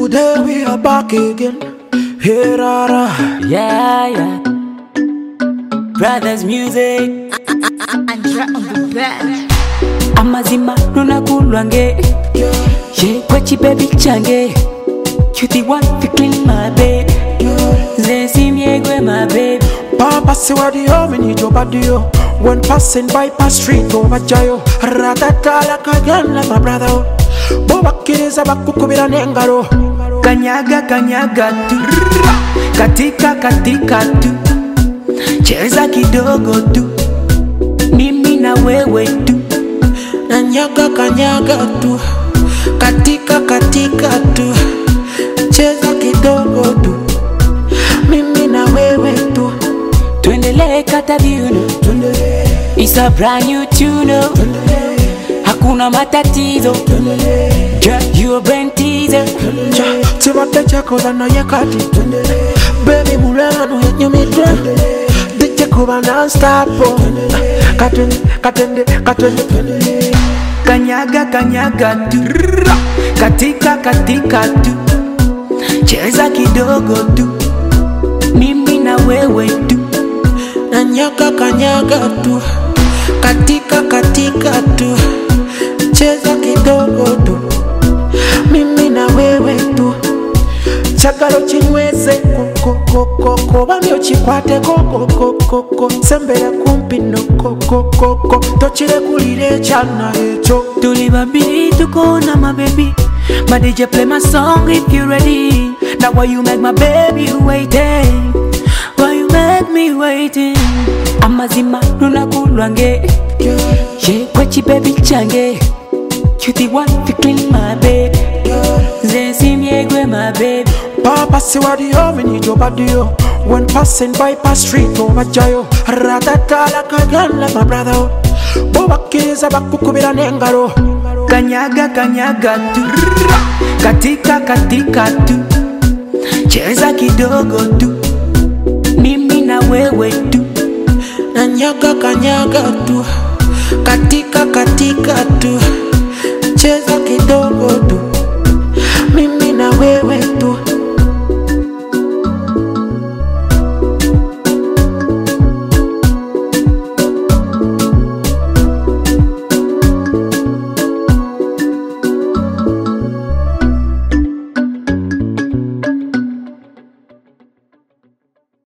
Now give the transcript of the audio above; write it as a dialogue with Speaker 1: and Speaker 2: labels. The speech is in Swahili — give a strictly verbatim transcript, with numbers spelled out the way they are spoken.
Speaker 1: Today we are back again. Hey rara,
Speaker 2: Yeah, yeah. Brothers music.
Speaker 3: Andra on the bed.
Speaker 2: Amazima nuna kulwange. Yeah, kwachi baby change. You the one to clean my bed. Zesi miegwe my baby.
Speaker 1: Papa say what the home in your body yo. When passing by pass street go majayo. Ratata like again like my brother. Boba kiriza bakukubira nengaro.
Speaker 2: Kanyaga kanyaga tu. Katika katika tu. Cheza kidogo tu. Mimi na wewe tu.
Speaker 1: Kanyaga kanyaga tu. Katika katika tu. Cheza kidogo tu. Mimi na wewe tu.
Speaker 2: Tuendelee kata viuno. It's a brand new tune. Hakuna matatizo. Just your brain teaser.
Speaker 1: Tibate chako dano yakati. Baby mulana no yenyumite. Diche kuba non-stop. Katende, katende, katende.
Speaker 2: Kanyaga kanyaga tu. Katika katika tu. Cheza kidogo tu. Mimi na wewe tu.
Speaker 1: Kanyaga kanyaga tu. Katika katika tu. Cheza kidogo tu. Mimi na wewe tu. Chagalo chinweze koko koko koko bamyo chikwate koko koko koko sembera kumpino koko koko tochire kulire chana echo.
Speaker 2: Tuli babili tuko na my baby. My D J play my song if you ready. Now why you make my baby waiting? Why you make me waiting? Amazima nuna kulwange. Yeah, kwachi baby change. You the one to clean my bed. Zesi miegwe my baby.
Speaker 1: Papa say what the home in your body yo. When passing by pass street go majayo. Ratata like again like my brother. Boba kiriza bakukubira nengaro.
Speaker 2: Kanyaga kanyaga tu. Katika katika tu. Cheza kidogo tu. Mimi na wewe tu.
Speaker 1: Kanyaga kanyaga tu.